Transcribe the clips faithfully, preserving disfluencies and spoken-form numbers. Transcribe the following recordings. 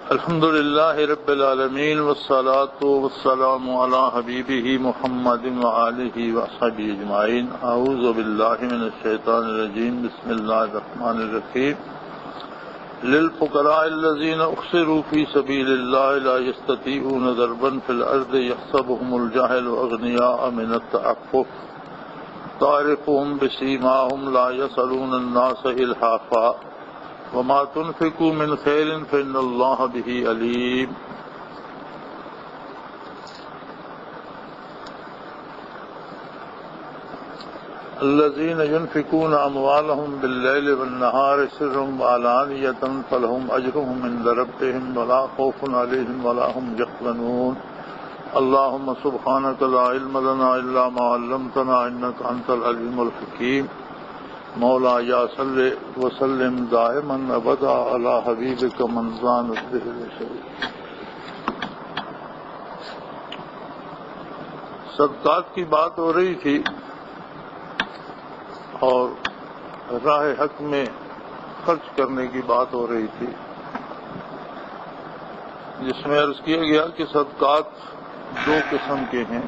الحمد للہ رب العالمین والصلاة والسلام علی حبیبہ محمد وآلہ وصحبہ اجمعین. اعوذ باللہ من الشیطان الرجیم. بسم اللہ الرحمن الرحیم. للفقراء الذین احصروا فی سبیل اللہ لا یستطیعون ضربا فی الارض یحسبهم الجاہل اغنیاء من التعفف تعرفهم بسیماهم لا یسألون الناس الحافا وما تنفقوا من خیر فإن اللہ به علیم. الذين ينفقون أموالهم بالليل والنهار سرا وعلانية فلهم أجرهم عند ربهم ولا خوف عليهم ولا هم يحزنون. اللهم سبحانك لا علم لنا إلا ما علمتنا إنك أنت العليم الحكيم. مولا یا صلی وسلم دائما ابدا علی حبیبک من زانت به البشر. صدقات کی بات ہو رہی تھی اور راہ حق میں خرچ کرنے کی بات ہو رہی تھی، جس میں عرض کیا گیا کہ صدقات دو قسم کے ہیں.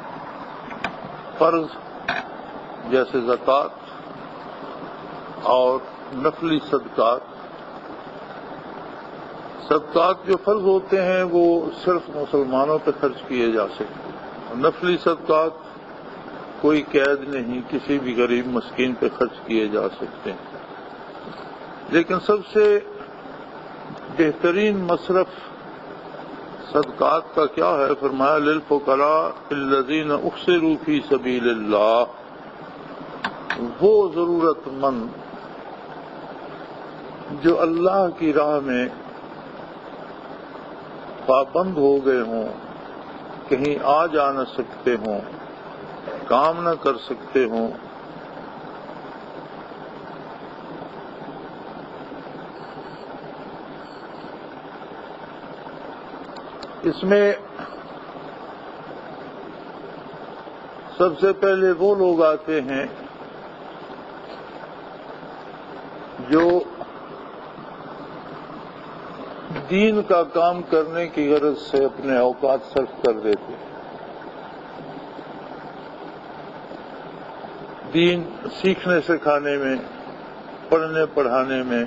فرض جیسے زکوٰۃ اور نفلی صدقات. صدقات جو فرض ہوتے ہیں وہ صرف مسلمانوں پہ خرچ کیے جا سکتے ہیں. نفلی صدقات کوئی قید نہیں، کسی بھی غریب مسکین پہ خرچ کیے جا سکتے ہیں. لیکن سب سے بہترین مصرف صدقات کا کیا ہے؟ فرمایا للفقراء الذین احصروا فی سبیل اللہ. وہ ضرورت مند جو اللہ کی راہ میں پابند ہو گئے ہوں، کہیں آ جا نہ سکتے ہوں، کام نہ کر سکتے ہوں، اس میں سب سے پہلے وہ لوگ آتے ہیں جو دین کا کام کرنے کی غرض سے اپنے اوقات صرف کر دیتے. دین سیکھنے سکھانے میں، پڑھنے پڑھانے میں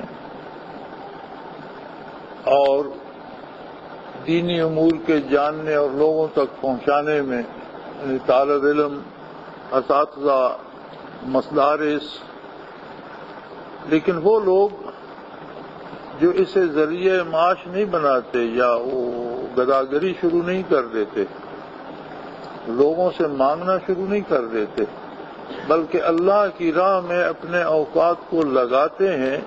اور دینی امور کے جاننے اور لوگوں تک پہنچانے میں، یعنی طالب علم، اساتذہ، مدارس. لیکن وہ لوگ جو اسے ذریعہ معاش نہیں بناتے یا وہ گداگری شروع نہیں کر دیتے، لوگوں سے مانگنا شروع نہیں کر دیتے، بلکہ اللہ کی راہ میں اپنے اوقات کو لگاتے ہیں،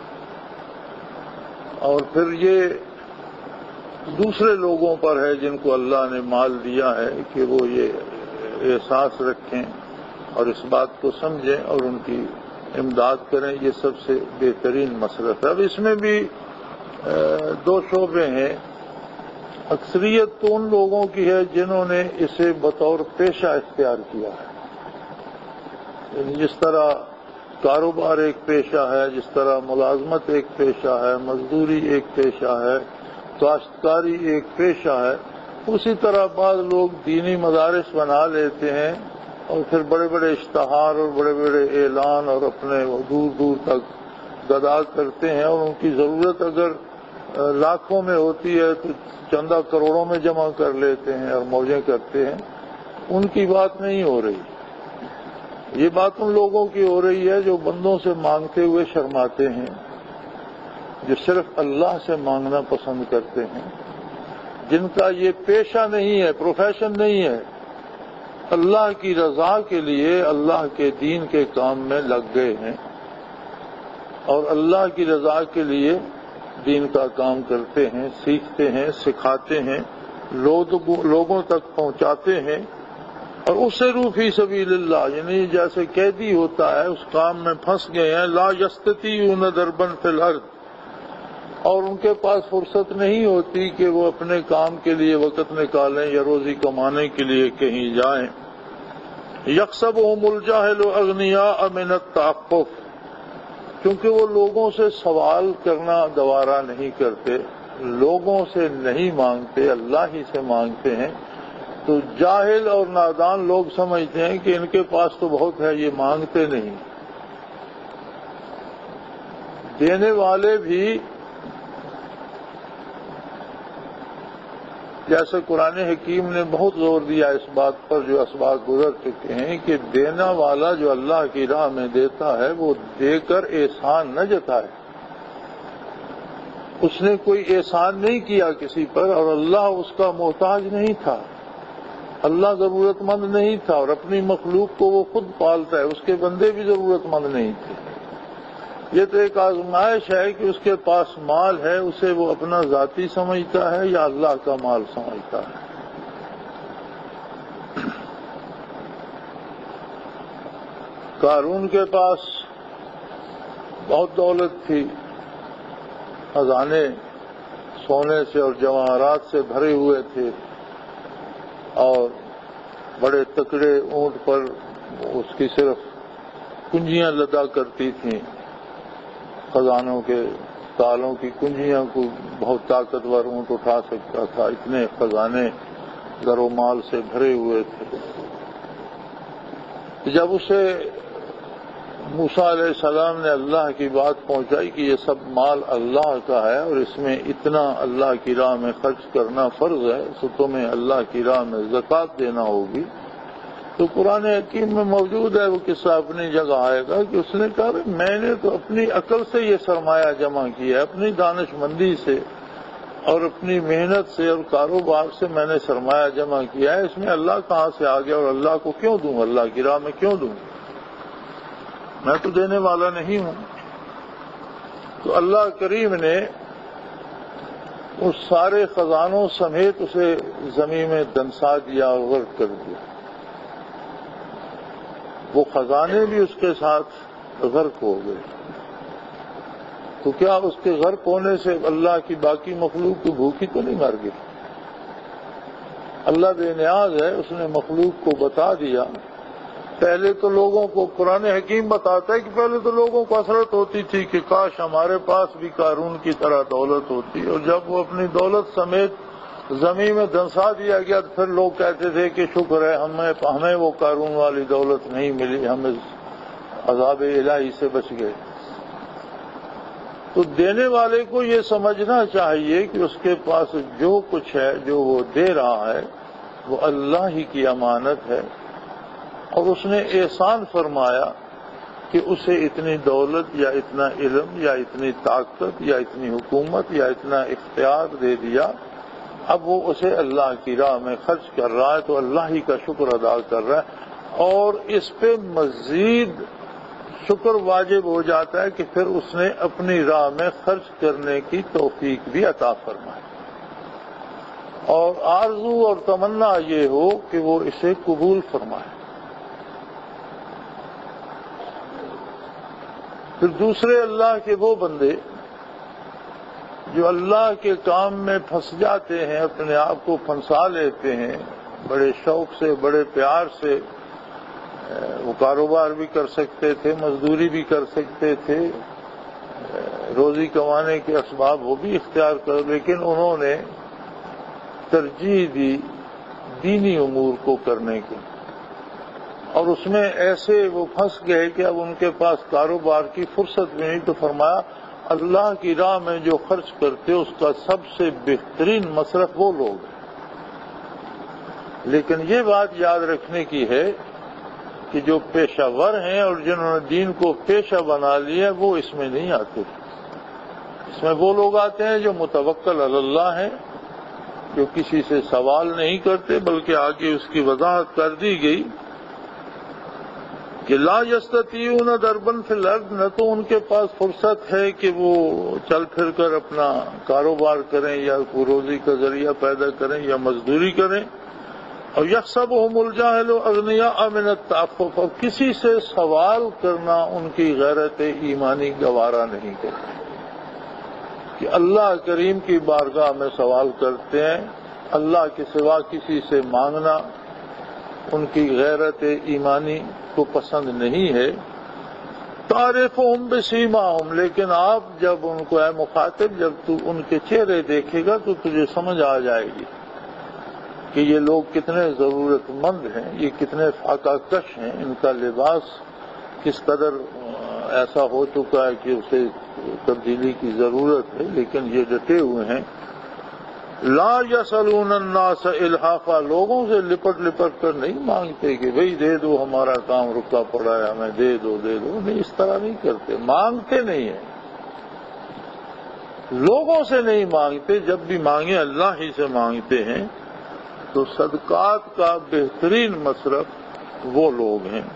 اور پھر یہ دوسرے لوگوں پر ہے جن کو اللہ نے مال دیا ہے کہ وہ یہ احساس رکھیں اور اس بات کو سمجھیں اور ان کی امداد کریں. یہ سب سے بہترین مصرف ہے. اب اس میں بھی دو شعبے ہیں. اکثریت تو ان لوگوں کی ہے جنہوں نے اسے بطور پیشہ اختیار کیا ہے. یعنی جس طرح کاروبار ایک پیشہ ہے، جس طرح ملازمت ایک پیشہ ہے، مزدوری ایک پیشہ ہے، کاشتکاری ایک پیشہ ہے، اسی طرح بعض لوگ دینی مدارس بنا لیتے ہیں اور پھر بڑے بڑے اشتہار اور بڑے بڑے اعلان اور اپنے دور دور تک گدا کرتے ہیں، اور ان کی ضرورت اگر لاکھوں میں ہوتی ہے تو چندہ کروڑوں میں جمع کر لیتے ہیں اور موجیں کرتے ہیں. ان کی بات نہیں ہو رہی. یہ بات ان لوگوں کی ہو رہی ہے جو بندوں سے مانگتے ہوئے شرماتے ہیں، جو صرف اللہ سے مانگنا پسند کرتے ہیں، جن کا یہ پیشہ نہیں ہے، پروفیشن نہیں ہے، اللہ کی رضا کے لیے اللہ کے دین کے کام میں لگ گئے ہیں اور اللہ کی رضا کے لیے دین کا کام کرتے ہیں، سیکھتے ہیں، سکھاتے ہیں، لوگوں تک پہنچاتے ہیں. اور اس سے روح فی سبیل اللہ، یعنی جیسے قیدی ہوتا ہے اس کام میں پھنس گئے ہیں. لا یستطیعون ضربا فی الارض، اور ان کے پاس فرصت نہیں ہوتی کہ وہ اپنے کام کے لیے وقت نکالیں یا روزی کمانے کے لیے کہیں جائیں. یحسبهم الجاہل اغنیاء من التعفف، کیونکہ وہ لوگوں سے سوال کرنا گوارا نہیں کرتے، لوگوں سے نہیں مانگتے، اللہ ہی سے مانگتے ہیں، تو جاہل اور نادان لوگ سمجھتے ہیں کہ ان کے پاس تو بہت ہے، یہ مانگتے نہیں۔ دینے والے بھی جیسے قرآن حکیم نے بہت زور دیا اس بات پر، جو اسباق گزر چکے ہیں، کہ دینا والا جو اللہ کی راہ میں دیتا ہے وہ دے کر احسان نہ جتائے۔ اس نے کوئی احسان نہیں کیا کسی پر، اور اللہ اس کا محتاج نہیں تھا، اللہ ضرورت مند نہیں تھا، اور اپنی مخلوق کو وہ خود پالتا ہے، اس کے بندے بھی ضرورت مند نہیں تھے۔ یہ تو ایک آزمائش ہے کہ اس کے پاس مال ہے، اسے وہ اپنا ذاتی سمجھتا ہے یا اللہ کا مال سمجھتا ہے۔ قارون کے پاس بہت دولت تھی، خزانے سونے سے اور جواہرات سے بھرے ہوئے تھے، اور بڑے تکڑے اونٹ پر اس کی صرف کنجیاں لدا کرتی تھیں، خزانوں کے تالوں کی کنجیاں کو بہت طاقتور اونٹ اٹھا سکتا تھا، اتنے خزانے زر و مال سے بھرے ہوئے تھے۔ جب اسے موسیٰ علیہ السلام نے اللہ کی بات پہنچائی کہ یہ سب مال اللہ کا ہے اور اس میں اتنا اللہ کی راہ میں خرچ کرنا فرض ہے، تو تمہیں اللہ کی راہ میں زکوٰۃ دینا ہوگی، تو قرآن حکیم میں موجود ہے وہ قصہ اپنی جگہ آئے گا کہ اس نے کہا میں نے تو اپنی عقل سے یہ سرمایہ جمع کیا ہے، اپنی دانش مندی سے اور اپنی محنت سے اور کاروبار سے میں نے سرمایہ جمع کیا ہے، اس میں اللہ کہاں سے آ گیا اور اللہ کو کیوں دوں، اللہ کی راہ میں کیوں دوں، میں تو دینے والا نہیں ہوں۔ تو اللہ کریم نے اس سارے خزانوں سمیت اسے زمین میں دنسا دیا اور غرق کر دیا، وہ خزانے بھی اس کے ساتھ غرق ہو گئے۔ تو کیا اس کے غرق ہونے سے اللہ کی باقی مخلوق کی بھوکی تو نہیں مر گئی؟ اللہ بے نیاز ہے، اس نے مخلوق کو بتا دیا۔ پہلے تو لوگوں کو قرآن حکیم بتاتا ہے کہ پہلے تو لوگوں کو حسرت ہوتی تھی کہ کاش ہمارے پاس بھی قارون کی طرح دولت ہوتی، اور جب وہ اپنی دولت سمیت زمین میں دھنسا دیا گیا تو پھر لوگ کہتے تھے کہ شکر ہے ہمیں ہمیں وہ قارون والی دولت نہیں ملی، ہم عذاب الہی سے بچ گئے۔ تو دینے والے کو یہ سمجھنا چاہیے کہ اس کے پاس جو کچھ ہے، جو وہ دے رہا ہے، وہ اللہ ہی کی امانت ہے، اور اس نے احسان فرمایا کہ اسے اتنی دولت یا اتنا علم یا اتنی طاقت یا اتنی حکومت یا اتنا اختیار دے دیا، اب وہ اسے اللہ کی راہ میں خرچ کر رہا ہے تو اللہ ہی کا شکر ادا کر رہا ہے، اور اس پہ مزید شکر واجب ہو جاتا ہے کہ پھر اس نے اپنی راہ میں خرچ کرنے کی توفیق بھی عطا فرمائی، اور آرزو اور تمنا یہ ہو کہ وہ اسے قبول فرمائے۔ پھر دوسرے اللہ کے وہ بندے جو اللہ کے کام میں پھنس جاتے ہیں، اپنے آپ کو پھنسا لیتے ہیں بڑے شوق سے، بڑے پیار سے، وہ کاروبار بھی کر سکتے تھے، مزدوری بھی کر سکتے تھے، روزی کمانے کے اسباب وہ بھی اختیار کر، لیکن انہوں نے ترجیح دی دینی امور کو کرنے کی، اور اس میں ایسے وہ پھنس گئے کہ اب ان کے پاس کاروبار کی فرصت بھی نہیں، تو فرمایا اللہ کی راہ میں جو خرچ کرتے اس کا سب سے بہترین مصرف وہ لوگ ہیں۔ لیکن یہ بات یاد رکھنے کی ہے کہ جو پیشہ ور ہیں اور جنہوں نے دین کو پیشہ بنا لیا وہ اس میں نہیں آتے، اس میں وہ لوگ آتے ہیں جو متوکل علی اللہ ہیں، جو کسی سے سوال نہیں کرتے، بلکہ آگے اس کی وضاحت کر دی گئی کہ لا یستطیعون ضربا فی الارض، نہ تو ان کے پاس فرصت ہے کہ وہ چل پھر کر اپنا کاروبار کریں یا روزی کا ذریعہ پیدا کریں یا مزدوری کریں، اور یحسبهم الجاہل اغنیاء من التعفف، اور کسی سے سوال کرنا ان کی غیرت ایمانی گوارا نہیں کرتی، کہ اللہ کریم کی بارگاہ میں سوال کرتے ہیں، اللہ کے سوا کسی سے مانگنا ان کی غیرت ایمانی کو پسند نہیں ہے۔ تعرفہم بسیماہم، لیکن آپ جب ان کو اے مخاطب جب تو ان کے چہرے دیکھے گا تو تجھے سمجھ آ جائے گی کہ یہ لوگ کتنے ضرورت مند ہیں، یہ کتنے فاقہ کش ہیں، ان کا لباس کس قدر ایسا ہو چکا ہے کہ اسے تبدیلی کی ضرورت ہے، لیکن یہ ڈٹے ہوئے ہیں۔ لا یسألون الناس الحافا، لوگوں سے لپٹ لپٹ کر نہیں مانگتے کہ بھئی دے دو، ہمارا کام رکا پڑا ہے، ہمیں دے دو دے دو، نہیں، اس طرح نہیں کرتے، مانگتے نہیں ہیں، لوگوں سے نہیں مانگتے، جب بھی مانگے اللہ ہی سے مانگتے ہیں۔ تو صدقات کا بہترین مصرف وہ لوگ ہیں۔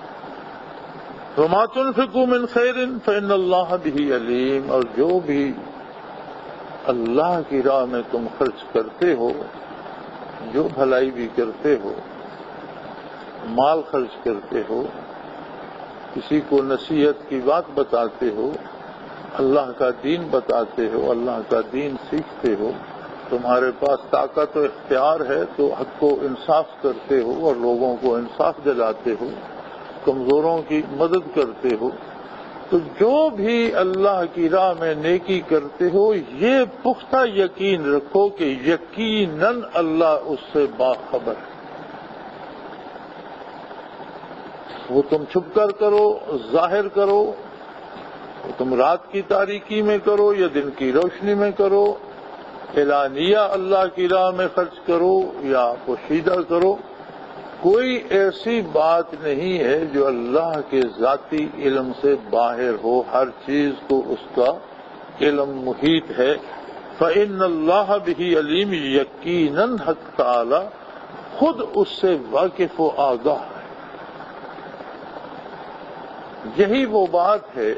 وما تنفقوا من خیر فإن اللہ بہ علیم، اور جو بھی اللہ کی راہ میں تم خرچ کرتے ہو، جو بھلائی بھی کرتے ہو، مال خرچ کرتے ہو، کسی کو نصیحت کی بات بتاتے ہو، اللہ کا دین بتاتے ہو، اللہ کا دین سیکھتے ہو، تمہارے پاس طاقت و اختیار ہے تو حق کو انصاف کرتے ہو اور لوگوں کو انصاف دلاتے ہو، کمزوروں کی مدد کرتے ہو، تو جو بھی اللہ کی راہ میں نیکی کرتے ہو یہ پختہ یقین رکھو کہ یقیناً اللہ اس سے باخبر ہے۔ وہ تم چھپ کر کرو، ظاہر کرو، وہ تم رات کی تاریکی میں کرو یا دن کی روشنی میں کرو، اعلانیہ اللہ کی راہ میں خرچ کرو یا پوشیدہ کرو، کوئی ایسی بات نہیں ہے جو اللہ کے ذاتی علم سے باہر ہو، ہر چیز کو اس کا علم محیط ہے۔ فإن اللہ بہ علیم، یقیناً حق تعالی خود اس سے واقف و آگاہ ہے۔ یہی وہ بات ہے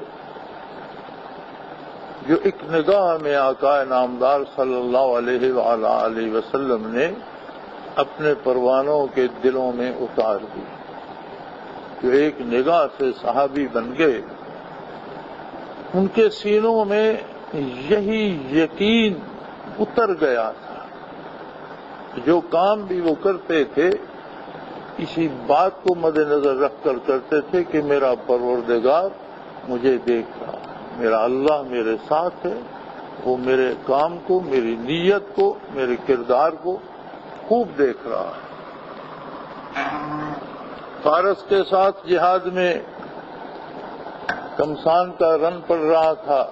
جو ایک نگاہ میں آقا نامدار صلی اللہ علیہ وآلہ وسلم نے اپنے پروانوں کے دلوں میں اتار دی، جو ایک نگاہ سے صحابی بن گئے، ان کے سینوں میں یہی یقین اتر گیا تھا، جو کام بھی وہ کرتے تھے اسی بات کو مد نظر رکھ کر کرتے تھے کہ میرا پروردگار مجھے دیکھ رہا ہے، میرا اللہ میرے ساتھ ہے، وہ میرے کام کو، میری نیت کو، میرے کردار کو خوب دیکھ رہا ہے۔ فارس کے ساتھ جہاد میں کمسان کا رن پڑ رہا تھا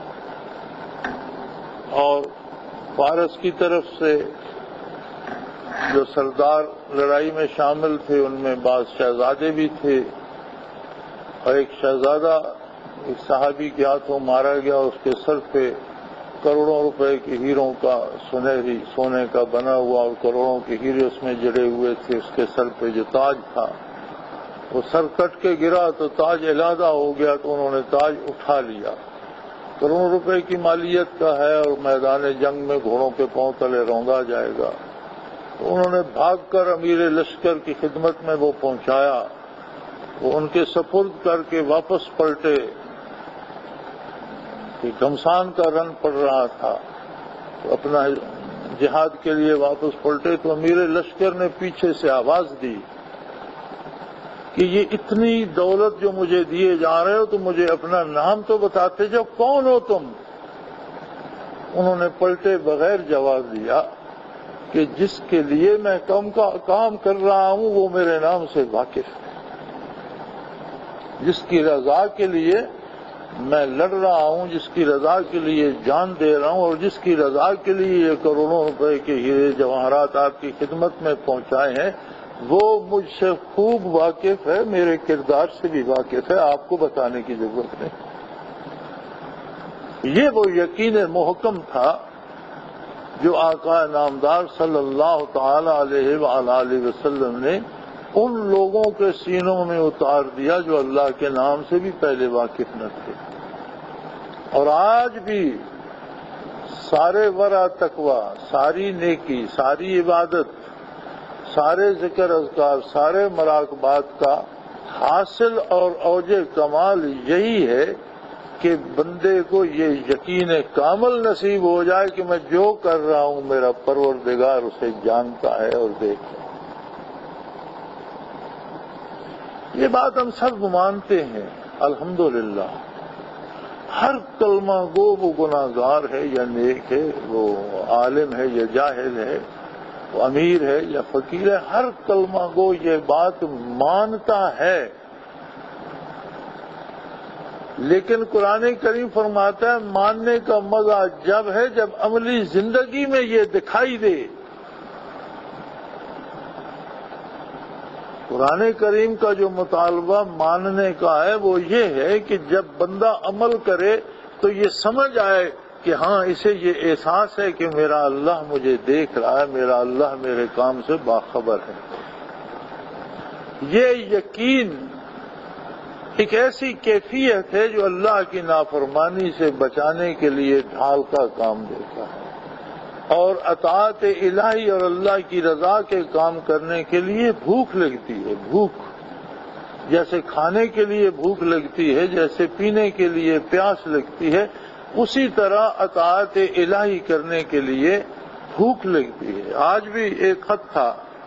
اور فارس کی طرف سے جو سردار لڑائی میں شامل تھے ان میں بعض شہزادے بھی تھے، اور ایک شہزادہ ایک صحابی کے ہاتھوں مارا گیا، اس کے سر پہ کروڑوں روپے کے ہیروں کا سنہری سونے کا بنا ہوا اور کروڑوں کے ہیرے اس میں جڑے ہوئے تھے، اس کے سر پہ جو تاج تھا وہ سر کٹ کے گرا تو تاج علیحدہ ہو گیا، تو انہوں نے تاج اٹھا لیا، کروڑوں روپے کی مالیت کا ہے اور میدان جنگ میں گھوڑوں کے پاؤں تلے روندا جائے گا۔ تو انہوں نے بھاگ کر امیر لشکر کی خدمت میں وہ پہنچایا، وہ ان کے سپرد کر کے واپس پلٹے کہ گھمسان کا رن پڑ رہا تھا، تو اپنا جہاد کے لیے واپس پلٹے تو امیر لشکر نے پیچھے سے آواز دی کہ یہ اتنی دولت جو مجھے دیے جا رہے ہو تو مجھے اپنا نام تو بتاتے جو کون ہو تم؟ انہوں نے پلٹے بغیر جواب دیا کہ جس کے لیے میں کم کا کام کر رہا ہوں وہ میرے نام سے واقف ہے، جس کی رضا کے لیے میں لڑ رہا ہوں، جس کی رضا کے لیے جان دے رہا ہوں اور جس کی رضا کے لیے یہ کروڑوں روپے کے ہیرے جواہرات آپ کی خدمت میں پہنچائے ہیں، وہ مجھ سے خوب واقف ہے، میرے کردار سے بھی واقف ہے، آپ کو بتانے کی ضرورت نہیں۔ یہ وہ یقین محکم تھا جو آقا نامدار صلی اللہ تعالی علیہ وآلہ وسلم نے ان لوگوں کے سینوں میں اتار دیا جو اللہ کے نام سے بھی پہلے واقف نہ تھے۔ اور آج بھی سارے ورع تقوی، ساری نیکی، ساری عبادت، سارے ذکر اذکار، سارے مراقبات کا حاصل اور اوج کمال یہی ہے کہ بندے کو یہ یقین کامل نصیب ہو جائے کہ میں جو کر رہا ہوں میرا پروردگار اسے جانتا ہے اور دیکھ رہا ہے۔ یہ بات ہم سب مانتے ہیں، الحمدللہ ہر کلمہ گو وہ گناہ گار ہے یا نیک ہے، وہ عالم ہے یا جاہل ہے، وہ امیر ہے یا فقیر ہے، ہر کلمہ گو یہ بات مانتا ہے. لیکن قرآن کریم فرماتا ہے ماننے کا مزہ جب ہے جب عملی زندگی میں یہ دکھائی دے. قرآن کریم کا جو مطالبہ ماننے کا ہے وہ یہ ہے کہ جب بندہ عمل کرے تو یہ سمجھ آئے کہ ہاں اسے یہ احساس ہے کہ میرا اللہ مجھے دیکھ رہا ہے، میرا اللہ میرے کام سے باخبر ہے. یہ یقین ایک ایسی کیفیت ہے جو اللہ کی نافرمانی سے بچانے کے لیے ڈھال کا کام دیتا ہے، اور اطاعت الہی اور اللہ کی رضا کے کام کرنے کے لیے بھوک لگتی ہے. بھوک جیسے کھانے کے لیے بھوک لگتی ہے، جیسے پینے کے لیے پیاس لگتی ہے، اسی طرح اطاعت الہی کرنے کے لیے بھوک لگتی ہے. آج بھی ایک خط تھا،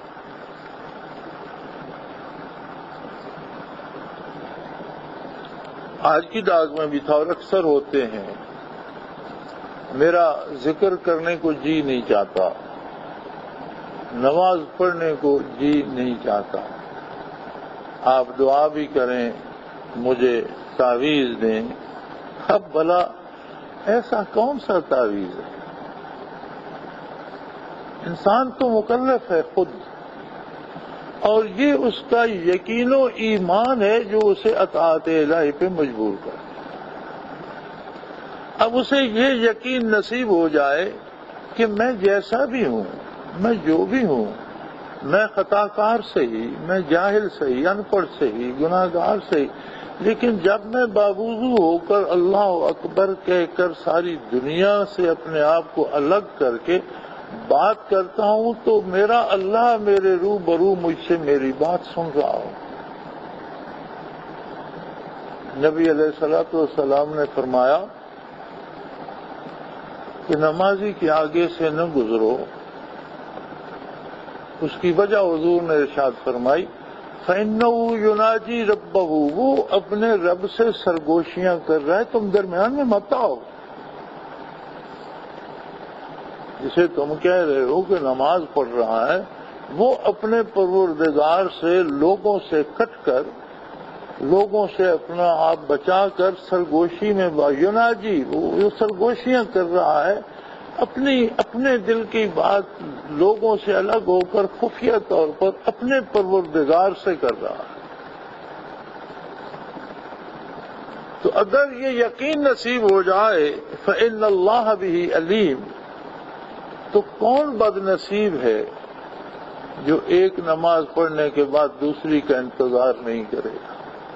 آج کی ڈاک میں بھی تھا اور اکثر ہوتے ہیں. میرا ذکر کرنے کو جی نہیں چاہتا، نماز پڑھنے کو جی نہیں چاہتا، آپ دعا بھی کریں، مجھے تعویذ دیں. اب بھلا ایسا کون سا تعویذ ہے؟ انسان تو مکلف ہے خود، اور یہ اس کا یقین و ایمان ہے جو اسے اطاعت الہی پہ مجبور کرے. اب اسے یہ یقین نصیب ہو جائے کہ میں جیسا بھی ہوں، میں جو بھی ہوں، میں خطا کار صحیح، میں جاہل صحیح، ان پڑھ صحیح، گناہ گار صحیح، لیکن جب میں باوضو ہو کر اللہ اکبر کہہ کر ساری دنیا سے اپنے آپ کو الگ کر کے بات کرتا ہوں تو میرا اللہ میرے رو برو مجھ سے میری بات سن رہا ہو. نبی علیہ الصلوۃ والسلام نے فرمایا کہ نمازی کے آگے سے نہ گزرو. اس کی وجہ حضور نے ارشاد فرمائی فَإِنَّهُ يُنَاجِي رَبَّهُ، وہ اپنے رب سے سرگوشیاں کر رہا ہے، تم درمیان میں مت آؤ. جسے تم کہہ رہے ہو کہ نماز پڑھ رہا ہے، وہ اپنے پروردگار سے لوگوں سے کٹ کر، لوگوں سے اپنا آپ بچا کر سرگوشی میں یوناجی، وہ سرگوشیاں کر رہا ہے، اپنی اپنے دل کی بات لوگوں سے الگ ہو کر خفیہ طور پر اپنے پروردگار سے کر رہا ہے. تو اگر یہ یقین نصیب ہو جائے فإن اللہ بہ علیم، تو کون بد نصیب ہے جو ایک نماز پڑھنے کے بعد دوسری کا انتظار نہیں کرے گا.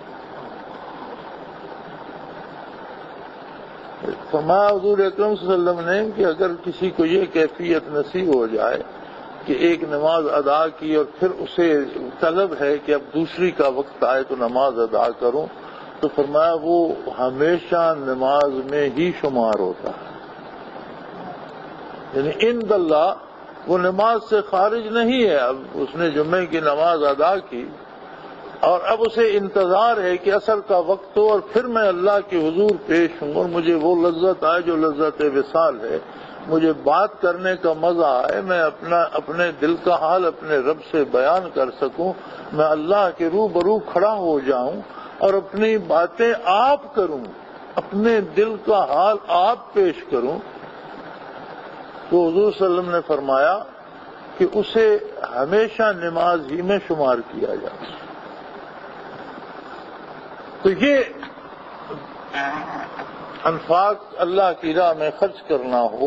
فرمایا حضور اکرم صلی اللہ علیہ وسلم نے کہ اگر کسی کو یہ کیفیت نصیب ہو جائے کہ ایک نماز ادا کی اور پھر اسے طلب ہے کہ اب دوسری کا وقت آئے تو نماز ادا کروں، تو فرمایا وہ ہمیشہ نماز میں ہی شمار ہوتا ہے. یعنی عند اللہ وہ نماز سے خارج نہیں ہے. اب اس نے جمعے کی نماز ادا کی اور اب اسے انتظار ہے کہ عصر کا وقت ہو اور پھر میں اللہ کے حضور پیش ہوں اور مجھے وہ لذت آئے جو لذت وصال ہے، مجھے بات کرنے کا مزہ آئے، میں اپنا اپنے دل کا حال اپنے رب سے بیان کر سکوں، میں اللہ کے روبرو کھڑا ہو جاؤں اور اپنی باتیں آپ کروں، اپنے دل کا حال آپ پیش کروں. تو حضور صلی اللہ علیہ وسلم نے فرمایا کہ اسے ہمیشہ نماز ہی میں شمار کیا جائے. تو یہ انفاق اللہ کی راہ میں خرچ کرنا ہو،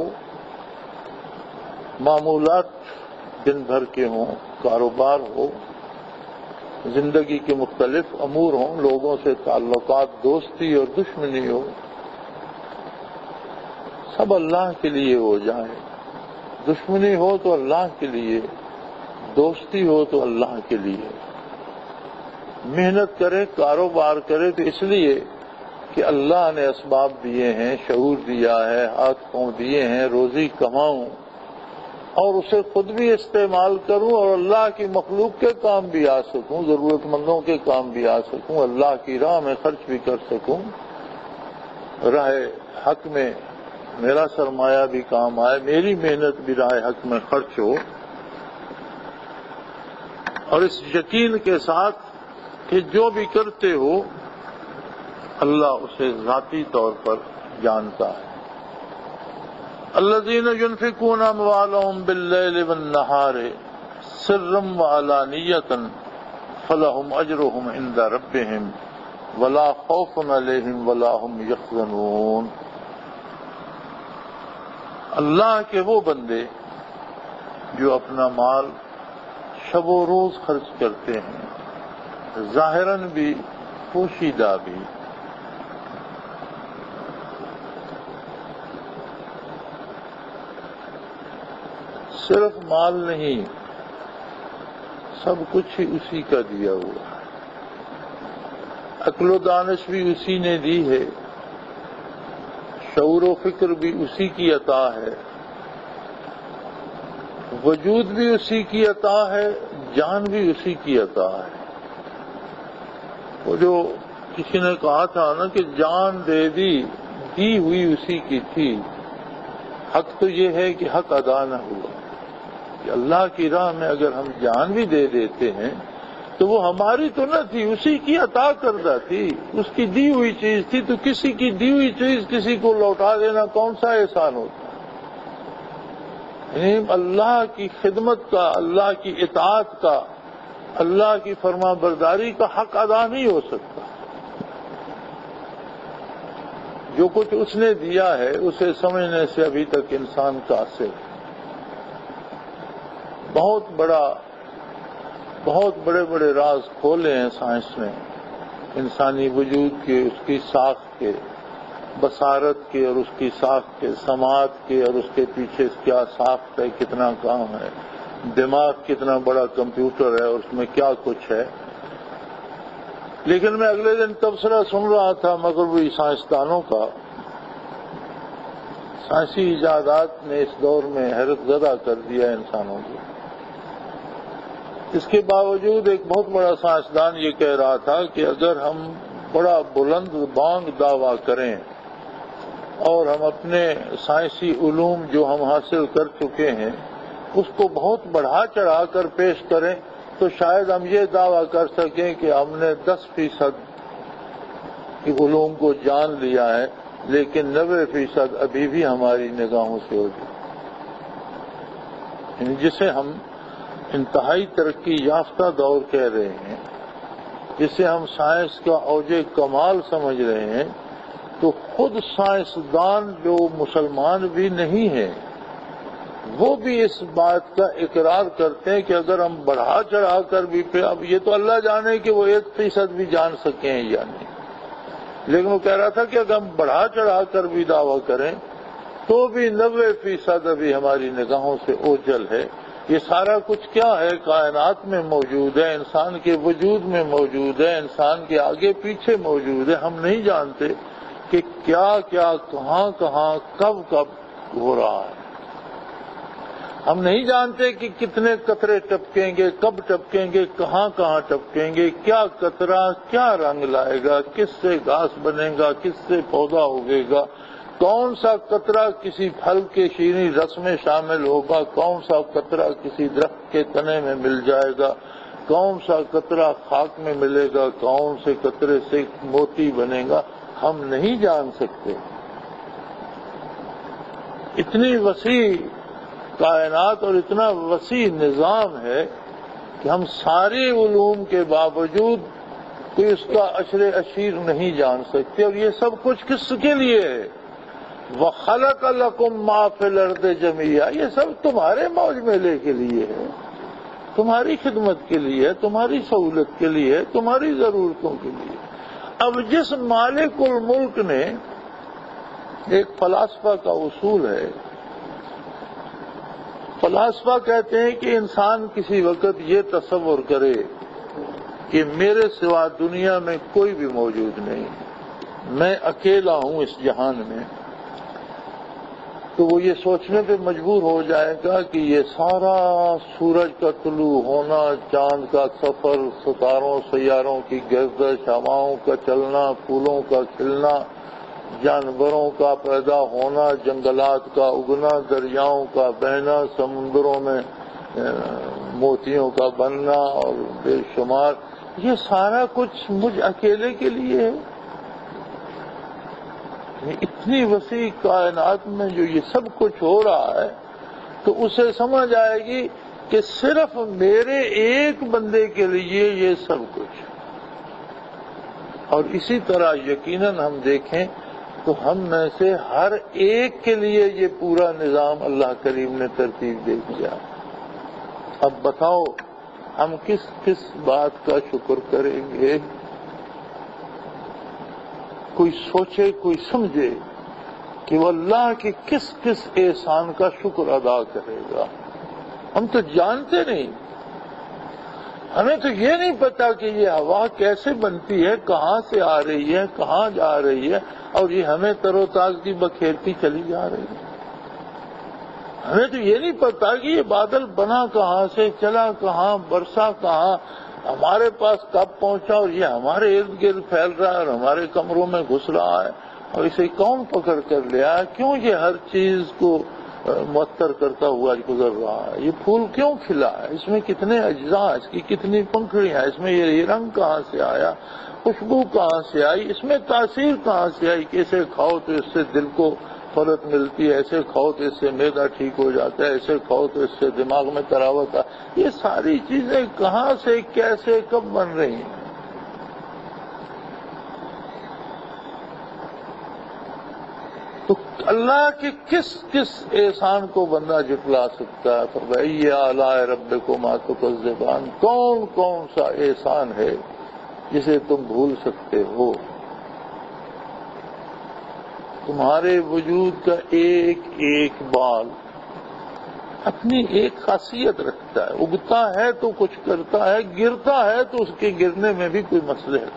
معمولات دن بھر کے ہوں، کاروبار ہو، زندگی کے مختلف امور ہوں، لوگوں سے تعلقات، دوستی اور دشمنی ہو، سب اللہ کے لیے ہو جائے. دشمنی ہو تو اللہ کے لیے، دوستی ہو تو اللہ کے لیے. محنت کرے، کاروبار کرے تو اس لیے کہ اللہ نے اسباب دیے ہیں، شعور دیا ہے، ہاتھ پاؤں دیے ہیں، روزی کماؤں. اور اسے خود بھی استعمال کروں اور اللہ کی مخلوق کے کام بھی آ سکوں، ضرورت مندوں کے کام بھی آ سکوں، اللہ کی راہ میں خرچ بھی کر سکوں، راہ حق میں میرا سرمایہ بھی کام آئے، میری محنت بھی راہ حق میں خرچ ہو، اور اس یقین کے ساتھ کہ جو بھی کرتے ہو اللہ اسے ذاتی طور پر جانتا ہے۔ الذین ينفقون اموالهم باللیل والنہار سرا وعلانیۃ فلہم اجرہم عند ربہم ولا خوف علیہم ولا هم یحزنون۔ اللہ کے وہ بندے جو اپنا مال شب و روز خرچ کرتے ہیں، ظاہراً بھی پوشیدہ بھی، صرف مال نہیں، سب کچھ ہی اسی کا دیا ہوا ہے، عقل و دانش بھی اسی نے دی ہے، شعور و فکر بھی اسی کی عطا ہے، وجود بھی اسی کی عطا ہے، جان بھی اسی کی عطا ہے۔ وہ جو کسی نے کہا تھا نا کہ جان دے دی، دی ہوئی اسی کی تھی، حق تو یہ ہے کہ حق ادا نہ ہوا، کہ اللہ کی راہ میں اگر ہم جان بھی دے دیتے ہیں تو وہ ہماری تو نہ تھی، اسی کی عطا کردہ تھی، اس کی دی ہوئی چیز تھی، تو کسی کی دی ہوئی چیز کسی کو لوٹا دینا کون سا احسان ہوتا ہے؟ یعنی اللہ کی خدمت کا، اللہ کی اطاعت کا، اللہ کی فرما برداری کا حق ادا نہیں ہو سکتا۔ جو کچھ اس نے دیا ہے اسے سمجھنے سے ابھی تک انسان قاصر ہے۔ بہت بڑا بہت بڑے بڑے راز کھولے ہیں سائنس نے انسانی وجود کے، اس کی ساخت کے، بصارت کے اور اس کی ساخت کے، سماعت کے اور اس کے پیچھے کیا ساخت ہے، کتنا کام ہے، دماغ کتنا بڑا کمپیوٹر ہے اور اس میں کیا کچھ ہے۔ لیکن میں اگلے دن تبصرہ سن رہا تھا مغربی سائنسدانوں کا، سائنسی ایجادات نے اس دور میں حیرت زدہ کر دیا انسانوں کو۔ اس کے باوجود ایک بہت بڑا سائنسدان یہ کہہ رہا تھا کہ اگر ہم بڑا بلند بانگ دعویٰ کریں اور ہم اپنے سائنسی علوم جو ہم حاصل کر چکے ہیں اس کو بہت بڑھا چڑھا کر پیش کریں تو شاید ہم یہ دعویٰ کر سکیں کہ ہم نے دس فیصد کی علوم کو جان لیا ہے، لیکن نوے فیصد ابھی بھی ہماری نگاہوں سے ہوگی، یعنی جسے ہم انتہائی ترقی یافتہ دور کہہ رہے ہیں، جسے ہم سائنس کا اوج کمال سمجھ رہے ہیں، تو خود سائنسدان جو مسلمان بھی نہیں ہیں وہ بھی اس بات کا اقرار کرتے ہیں کہ اگر ہم بڑھا چڑھا کر بھی پہ اب یہ تو اللہ جانے کہ وہ ایک فیصد بھی جان سکیں یا نہیں، لیکن وہ کہہ رہا تھا کہ اگر ہم بڑھا چڑھا کر بھی دعویٰ کریں تو بھی نوے فیصد ابھی ہماری نگاہوں سے اوجھل ہے۔ یہ سارا کچھ کیا ہے؟ کائنات میں موجود ہے، انسان کے وجود میں موجود ہے، انسان کے آگے پیچھے موجود ہے، ہم نہیں جانتے کہ کیا کیا کہاں کہاں کب کب ہو رہا ہے، ہم نہیں جانتے کہ کتنے قطرے ٹپکیں گے، کب ٹپکیں گے، کہاں کہاں ٹپکیں گے، کیا قطرہ کیا رنگ لائے گا، کس سے گھاس بنے گا، کس سے پودا اگے گا، کون سا قطرہ کسی پھل کے شیریں رس میں شامل ہوگا، کون سا قطرہ کسی درخت کے تنے میں مل جائے گا، کون سا قطرہ خاک میں ملے گا، کون سے قطرے سے موتی بنے گا، ہم نہیں جان سکتے۔ اتنی وسیع کائنات اور اتنا وسیع نظام ہے کہ ہم سارے علوم کے باوجود کوئی اس کا عشر اشیر نہیں جان سکتے، اور یہ سب کچھ کس کے لیے ہے؟ وَخَلَقَ لَكُم مَّا فِي الْأَرْضِ جَمِيعًا، یہ سب تمہارے موج میلے کے لیے ہے، تمہاری خدمت کے لیے، تمہاری سہولت کے لیے، تمہاری ضرورتوں کے لیے۔ اب جس مالک الملک نے، ایک فلاسفہ کا اصول ہے، فلاسفہ کہتے ہیں کہ انسان کسی وقت یہ تصور کرے کہ میرے سوا دنیا میں کوئی بھی موجود نہیں، میں اکیلا ہوں اس جہان میں، تو وہ یہ سوچنے پہ مجبور ہو جائے گا کہ یہ سارا سورج کا طلوع ہونا، چاند کا سفر، ستاروں سیاروں کی گردش، ہواؤں کا چلنا، پھولوں کا کھلنا، جانوروں کا پیدا ہونا، جنگلات کا اگنا، دریاؤں کا بہنا، سمندروں میں موتیوں کا بننا اور بے شمار، یہ سارا کچھ مجھ اکیلے کے لیے ہے؟ اتنی وسیع کائنات میں جو یہ سب کچھ ہو رہا ہے تو اسے سمجھ آئے گی کہ صرف میرے ایک بندے کے لیے یہ سب کچھ. اور اسی طرح یقیناً ہم دیکھیں تو ہم میں سے ہر ایک کے لیے یہ پورا نظام اللہ کریم نے ترتیب دے دیا. اب بتاؤ ہم کس کس بات کا شکر کریں گے؟ کوئی سوچے، کوئی سمجھے کہ وہ اللہ کے کس کس احسان کا شکر ادا کرے گا. ہم تو جانتے نہیں، ہمیں تو یہ نہیں پتا کہ یہ ہوا کیسے بنتی ہے، کہاں سے آ رہی ہے، کہاں جا رہی ہے، اور یہ ہمیں تر و تازگی بکھیرتی چلی جا رہی ہے. ہمیں تو یہ نہیں پتا کہ یہ بادل بنا کہاں سے، چلا کہاں، برسا کہاں، ہمارے پاس کب پہنچا، اور یہ ہمارے ارد گرد پھیل رہا ہے اور ہمارے کمروں میں گھس رہا ہے، اور اسے کون پکڑ کر لیا، کیوں یہ ہر چیز کو معطر کرتا ہوا گزر رہا ہے. یہ پھول کیوں کھلا ہے، اس میں کتنے اجزاء، اس کی کتنی پنکھڑیاں، اس میں یہ رنگ کہاں سے آیا، خوشبو کہاں سے آئی، اس میں تاثیر کہاں سے آئی، کیسے کھاؤ تو اس سے دل کو فرت ملتی ہے، ایسے کھاؤ تو اس سے معدہ ٹھیک ہو جاتا ہے، ایسے کھاؤ تو اس سے دماغ میں تراوت ہے. یہ ساری چیزیں کہاں سے، کیسے، کب بن رہی ہیں؟ تو اللہ کے کس کس احسان کو بندہ جھٹلا سکتا ہے؟ فَبِأَيِّ آلَاءِ رَبِّكُمَا تُكَذِّبَانِ، کون کون سا احسان ہے جسے تم بھول سکتے ہو؟ تمہارے وجود کا ایک ایک بال اپنی ایک خاصیت رکھتا ہے، اگتا ہے تو کچھ کرتا ہے، گرتا ہے تو اس کے گرنے میں بھی کوئی مسئلہ ہے.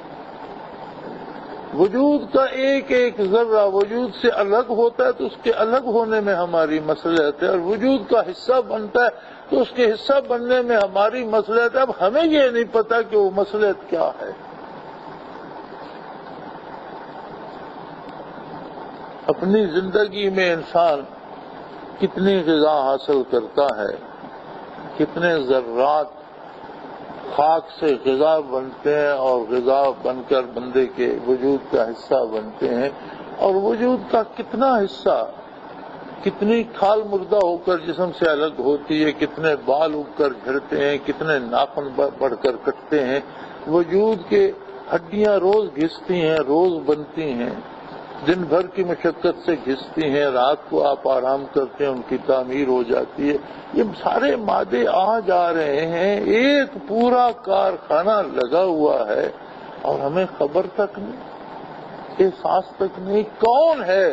وجود کا ایک ایک ذرہ وجود سے الگ ہوتا ہے تو اس کے الگ ہونے میں ہماری مصلحت ہے، اور وجود کا حصہ بنتا ہے تو اس کے حصہ بننے میں ہماری مصلحت ہے. اب ہمیں یہ نہیں پتا کہ وہ مصلحت کیا ہے. اپنی زندگی میں انسان کتنی غذا حاصل کرتا ہے، کتنے ذرات خاک سے غذا بنتے ہیں اور غذا بن کر بندے کے وجود کا حصہ بنتے ہیں، اور وجود کا کتنا حصہ، کتنی کھال مردہ ہو کر جسم سے الگ ہوتی ہے، کتنے بال اگ کر جھڑتے ہیں، کتنے ناخن بڑھ کر کٹتے ہیں. وجود کے ہڈیاں روز گھستی ہیں، روز بنتی ہیں، دن بھر کی مشقت سے گھستی ہیں، رات کو آپ آرام کرتے ہیں ان کی تعمیر ہو جاتی ہے. یہ سارے مادے آ جا رہے ہیں، ایک پورا کارخانہ لگا ہوا ہے اور ہمیں خبر تک نہیں، احساس تک نہیں. کون ہے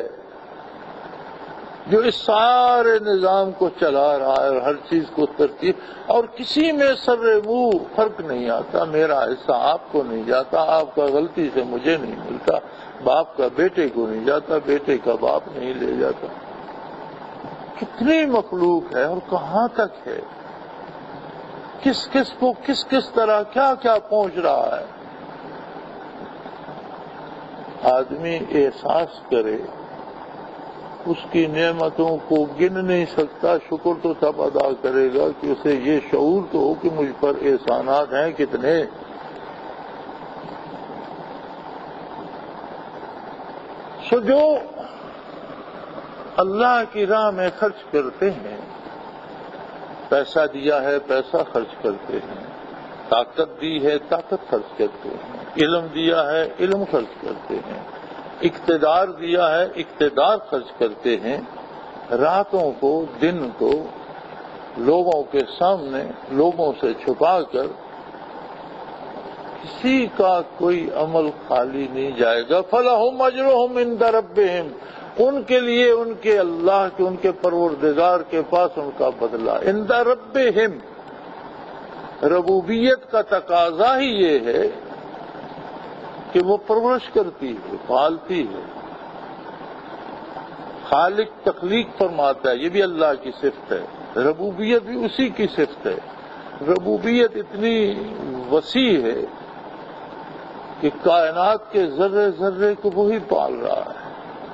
جو اس سارے نظام کو چلا رہا ہے اور ہر چیز کو ترتیب، اور کسی میں سر منہ فرق نہیں آتا. میرا حصہ آپ کو نہیں جاتا، آپ کا غلطی سے مجھے نہیں ملتا، باپ کا بیٹے کو نہیں جاتا، بیٹے کا باپ نہیں لے جاتا. کتنی مخلوق ہے اور کہاں تک ہے، کس کس کو کس کس طرح کیا کیا پہنچ رہا ہے. آدمی احساس کرے، اس کی نعمتوں کو گن نہیں سکتا. شکر تو تب ادا کرے گا کہ اسے یہ شعور تو ہو کہ مجھ پر احسانات ہیں کتنے. سو جو اللہ کی راہ میں خرچ کرتے ہیں، پیسہ دیا ہے پیسہ خرچ کرتے ہیں، طاقت دی ہے طاقت خرچ کرتے ہیں، علم دیا ہے علم خرچ کرتے ہیں، اقتدار دیا ہے اقتدار خرچ کرتے ہیں. راتوں کو دن کو لوگوں کے سامنے لوگوں سے چھپا کر کسی کا کوئی عمل خالی نہیں جائے گا. فَلَهُمْ أَجْرُهُمْ عِنْدَ رَبِّهِمْ، ان کے لیے ان کے اللہ کے ان کے پروردگار کے پاس ان کا بدلہ. عِنْدَ رَبِّهِمْ، ربوبیت کا تقاضا ہی یہ ہے کہ وہ پرورش کرتی ہے، پالتی ہے. خالق تخلیق فرماتا ہے، یہ بھی اللہ کی صفت ہے، ربوبیت بھی اسی کی صفت ہے۔ ربوبیت اتنی وسیع ہے کہ کائنات کے ذرے ذرے کو وہی پال رہا ہے۔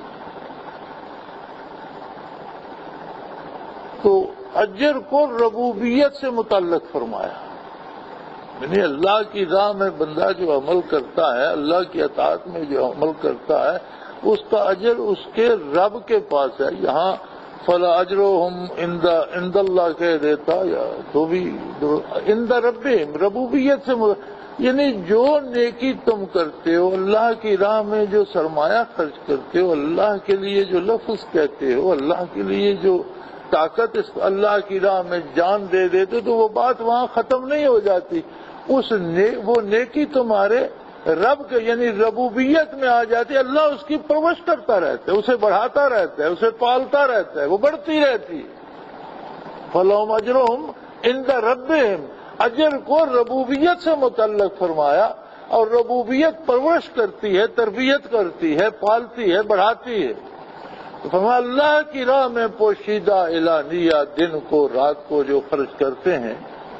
تو اجر کو ربوبیت سے متعلق فرمایا، یعنی اللہ کی راہ میں بندہ جو عمل کرتا ہے، اللہ کی اطاعت میں جو عمل کرتا ہے، اس کا اجر اس کے رب کے پاس ہے۔ یہاں فلا اجرہم عند عند اللہ کہہ دیتا یا تو بھی عند ربہم، ربوبیت سے مر... یعنی جو نیکی تم کرتے ہو، اللہ کی راہ میں جو سرمایہ خرچ کرتے ہو، اللہ کے لیے جو لفظ کہتے ہو، اللہ کے لیے جو طاقت اس اللہ کی راہ میں جان دے دیتے، تو وہ بات وہاں ختم نہیں ہو جاتی۔ اس نے وہ نیکی تمہارے رب کے یعنی ربوبیت میں آ جاتی، اللہ اس کی پرورش کرتا رہتا ہے، اسے بڑھاتا رہتا ہے، اسے پالتا رہتا ہے، وہ بڑھتی رہتی ہے۔ فَلَهُمْ أَجْرُهُمْ عِنْدَ رَبِّهِمْ، اجر کو ربوبیت سے متعلق فرمایا، اور ربوبیت پرورش کرتی ہے، تربیت کرتی ہے، پالتی ہے، بڑھاتی ہے۔ تو فرمایا اللہ کی راہ میں پوشیدہ اعلانیہ دن کو رات کو جو خرچ کرتے ہیں،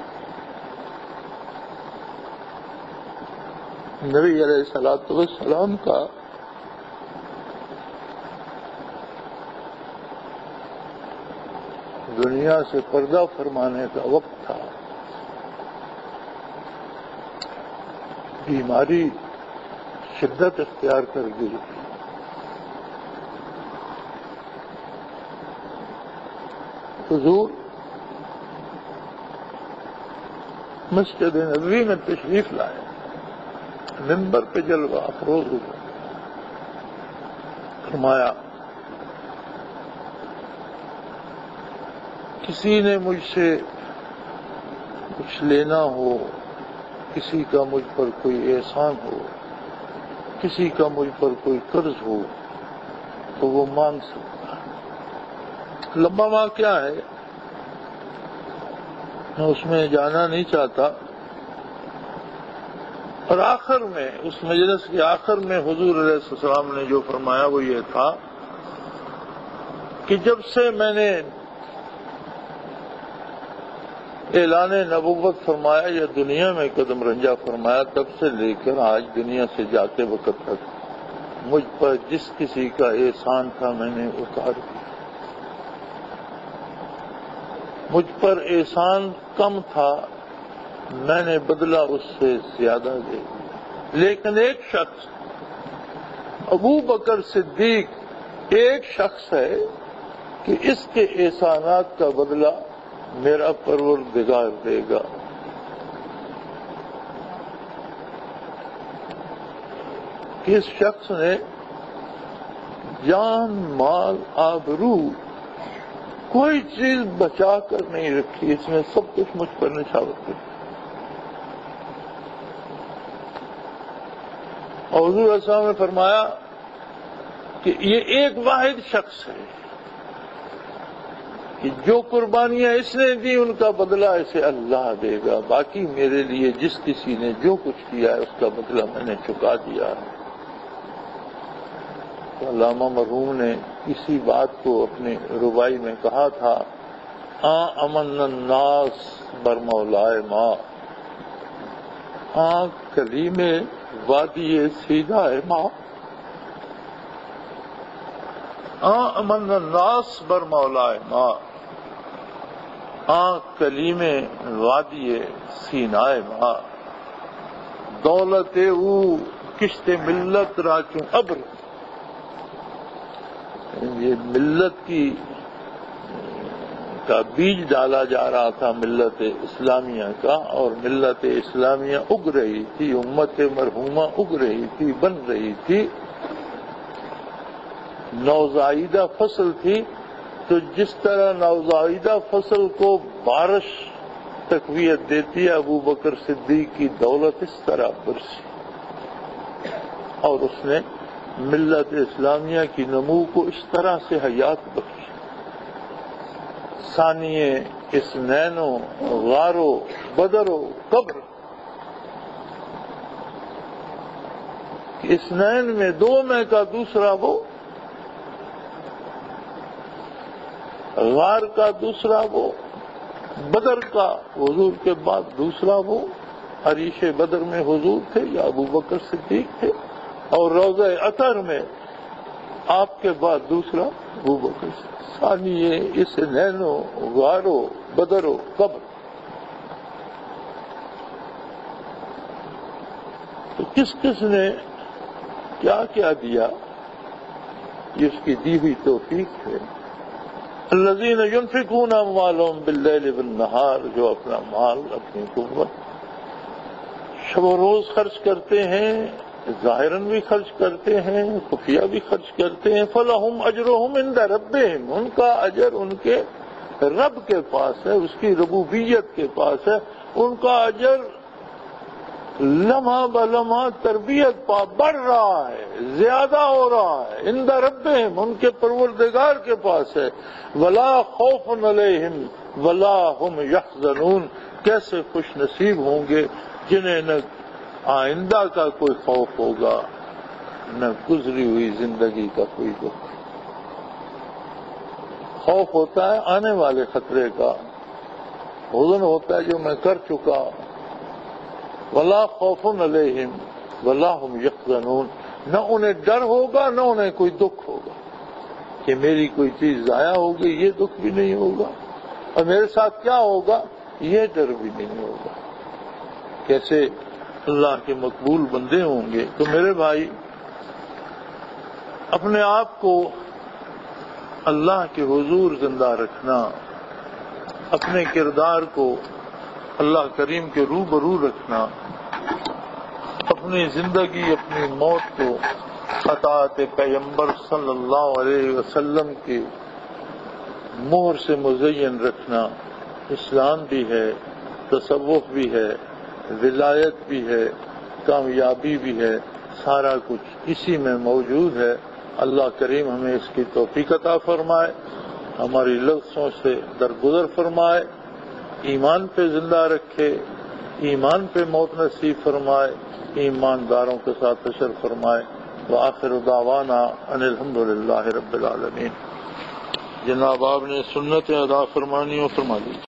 نبی علیہ الصلوۃ والسلام کا دنیا سے پردہ فرمانے کا وقت تھا، بیماری شدت اختیار کر گئی، حضور مسجد نبوی میں تشریف لائے، منبر پہ جلوہ افروز ہوئے، فرمایا کسی نے مجھ سے کچھ لینا ہو، کسی کا مجھ پر کوئی احسان ہو، کسی کا مجھ پر کوئی قرض ہو تو وہ مانگ سکتا ہے۔ لمبا واقعہ ہے، میں اس میں جانا نہیں چاہتا، اور آخر میں اس مجلس کے آخر میں حضور علیہ السلام نے جو فرمایا وہ یہ تھا کہ جب سے میں نے اعلان نبوت فرمایا یا دنیا میں قدم رنجہ فرمایا، تب سے لے کر آج دنیا سے جاتے وقت تک مجھ پر جس کسی کا احسان تھا میں نے اتار دیا، مجھ پر احسان کم تھا میں نے بدلہ اس سے زیادہ دے دیا۔ لیکن ایک شخص ابو بکر صدیق ایک شخص ہے کہ اس کے احسانات کا بدلہ میرا پروردگار دے گا۔ اس شخص نے جان مال آبرو کوئی چیز بچا کر نہیں رکھی، اس نے سب کچھ مجھ پر نچھاور کر دیا۔ اور حضور صلی اللہ علیہ وسلم نے فرمایا کہ یہ ایک واحد شخص ہے کہ جو قربانیاں اس نے دی ان کا بدلہ اسے اللہ دے گا، باقی میرے لیے جس کسی نے جو کچھ کیا ہے اس کا بدلہ میں نے چکا دیا ہے۔ علامہ مرحوم نے اسی بات کو اپنی ربائی میں کہا تھا، آ امن الناس برمولائے ماں، آ کلیم وادی سیدھا ماں، آ امن الناس برمولائے ماں، آ کلیم وادی سینائے ماں، دولت او کشت ملت راچوں ابر، یہ ملت کی کا بیج ڈالا جا رہا تھا ملت اسلامیہ کا، اور ملت اسلامیہ اگ رہی تھی، امت مرحومہ اگ رہی تھی، بن رہی تھی، نوزائیدہ فصل تھی۔ تو جس طرح نوزائیدہ فصل کو بارش تقویت دیتی ہے، ابو بکر صدیق کی دولت اس طرح برسی، اور اس نے ملت اسلامیہ کی نمو کو اس طرح سے حیات بخشی۔ ثانیے اسنین و غار و بدر و قبر، اسنین میں دو میں کا دوسرا وہ غار کا دوسرا وہ، بدر کا حضور کے بعد دوسرا وہ عریش بدر میں حضور تھے یا ابو بکر صدیق تھے، اور روضہ اطہر میں آپ کے بعد دوسرا ابو بکر ثانی ہے، اس نینو غارو بدرو قبر۔ تو کس کس نے کیا کیا دیا، یہ اس کی دی ہوئی توفیق ہے۔ الذین ينفقون اموالهم باللیل والنہار، جو اپنا مال، اپنی قوت شب و روز خرچ کرتے ہیں، ظاہراً بھی خرچ کرتے ہیں، خفیہ بھی خرچ کرتے ہیں، فلہم اجرہم عند ربہم، ان کا اجر ان کے رب کے پاس ہے، اس کی ربوبیت کے پاس ہے، ان کا اجر لمحہ بلمحہ تربیت پا بڑھ رہا ہے، زیادہ ہو رہا ہے، عند ربہم، ان کے پروردگار کے پاس ہے۔ ولا خوف علیہم ولا هم یحزنون، کیسے خوش نصیب ہوں گے جنہیں نہ آئندہ کا کوئی خوف ہوگا نہ گزری ہوئی زندگی کا کوئی دکھ۔ خوف ہوتا ہے آنے والے خطرے کا، حزن ہوتا ہے جو میں کر چکا۔ ولا خوف علیہم ولا هم یحزنون، نہ انہیں ڈر ہوگا نہ انہیں کوئی دکھ ہوگا کہ میری کوئی چیز ضائع ہو گئی، یہ دکھ بھی نہیں ہوگا، اور میرے ساتھ کیا ہوگا یہ ڈر بھی نہیں ہوگا۔ کیسے اللہ کے مقبول بندے ہوں گے۔ تو میرے بھائی، اپنے آپ کو اللہ کے حضور زندہ رکھنا، اپنے کردار کو اللہ کریم کے روبرو رکھنا، اپنی زندگی اپنی موت کو اطاعت پیغمبر صلی اللہ علیہ وسلم کی مہر سے مزین رکھنا، اسلام بھی ہے، تصوف بھی ہے، ولایت بھی ہے، کامیابی بھی ہے، سارا کچھ اسی میں موجود ہے۔ اللہ کریم ہمیں اس کی توفیق عطا فرمائے، ہماری لفظوں سے درگزر فرمائے، ایمان پہ زندہ رکھے، ایمان پہ موت نصیب فرمائے، ایمانداروں کے ساتھ حشر فرمائے۔ وآخر دعوانا ان الحمدللہ رب العالمین۔ جناب آپ نے سنتیں ادا فرمانی ہو فرما دی۔